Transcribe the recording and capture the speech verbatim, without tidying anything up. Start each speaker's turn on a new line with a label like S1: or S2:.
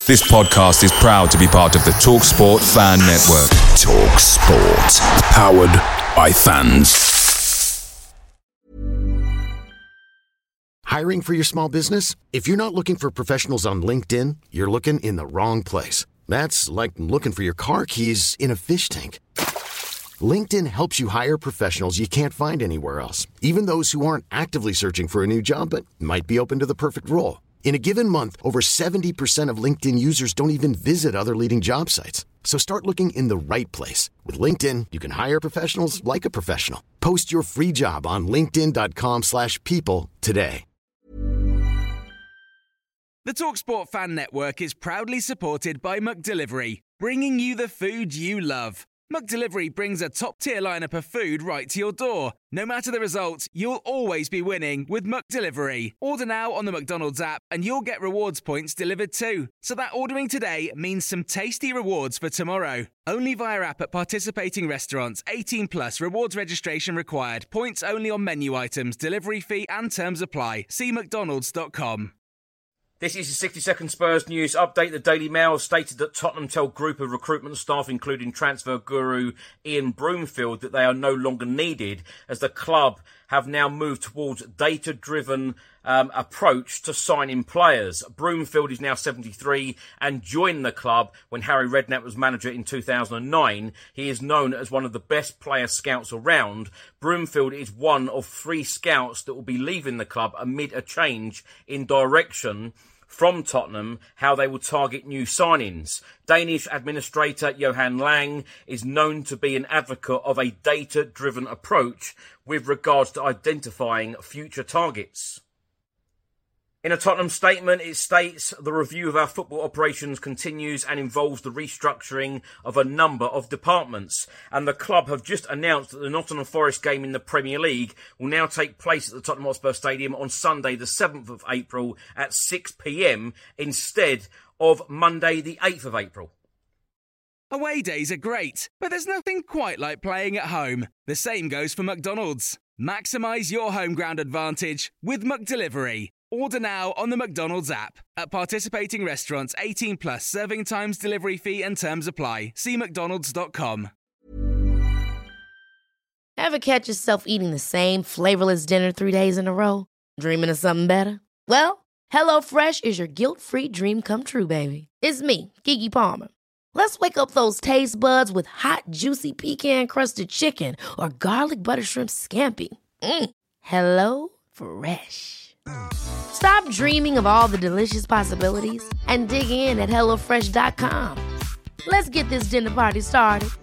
S1: This podcast is proud to be part of the TalkSport Fan Network. TalkSport. Powered by fans.
S2: Hiring for your small business? If you're not looking for professionals on LinkedIn, you're looking in the wrong place. That's like looking for your car keys in a fish tank. LinkedIn helps you hire professionals you can't find anywhere else, even those who aren't actively searching for a new job but might be open to the perfect role. In a given month, over seventy percent of LinkedIn users don't even visit other leading job sites. So start looking in the right place. With LinkedIn, you can hire professionals like a professional. Post your free job on linkedin.com slash people today.
S3: The TalkSport Fan Network is proudly supported by McDelivery, bringing you the food you love. McDelivery brings a top-tier lineup of food right to your door. No matter the result, you'll always be winning with McDelivery. Order now on the McDonald's app and you'll get rewards points delivered too. So that ordering today means some tasty rewards for tomorrow. Only via app at participating restaurants. eighteen plus rewards registration required. Points only on menu items. Delivery fee and terms apply. See mcdonalds dot com.
S4: This is the sixty second Spurs news update. The Daily Mail stated that Tottenham tell group of recruitment staff, including transfer guru Ian Broomfield, that they are no longer needed as the club have now moved towards data-driven um, approach to signing players. Broomfield is now seventy-three and joined the club when Harry Redknapp was manager in two thousand nine. He is known as one of the best player scouts around. Broomfield is one of three scouts that will be leaving the club amid a change in direction from Tottenham, how they will target new signings. Danish administrator Johan Lang is known to be an advocate of a data-driven approach with regards to identifying future targets. In a Tottenham statement, it states, the review of our football operations continues and involves the restructuring of a number of departments. And the club have just announced that the Nottingham Forest game in the Premier League will now take place at the Tottenham Hotspur Stadium on Sunday the seventh of April at six p.m. instead of Monday the eighth of April.
S3: Away days are great, but there's nothing quite like playing at home. The same goes for McDonald's. Maximise your home ground advantage with McDelivery. Order now on the McDonald's app. At participating restaurants, eighteen plus, serving times, delivery fee and terms apply. See mcdonalds dot com.
S5: Ever catch yourself eating the same flavorless dinner three days in a row? Dreaming of something better? Well, HelloFresh is your guilt-free dream come true, baby. It's me, Keke Palmer. Let's wake up those taste buds with hot, juicy pecan-crusted chicken or garlic butter shrimp scampi. Mm. Hello Fresh. Stop dreaming of all the delicious possibilities and dig in at hello fresh dot com. Let's get this dinner party started.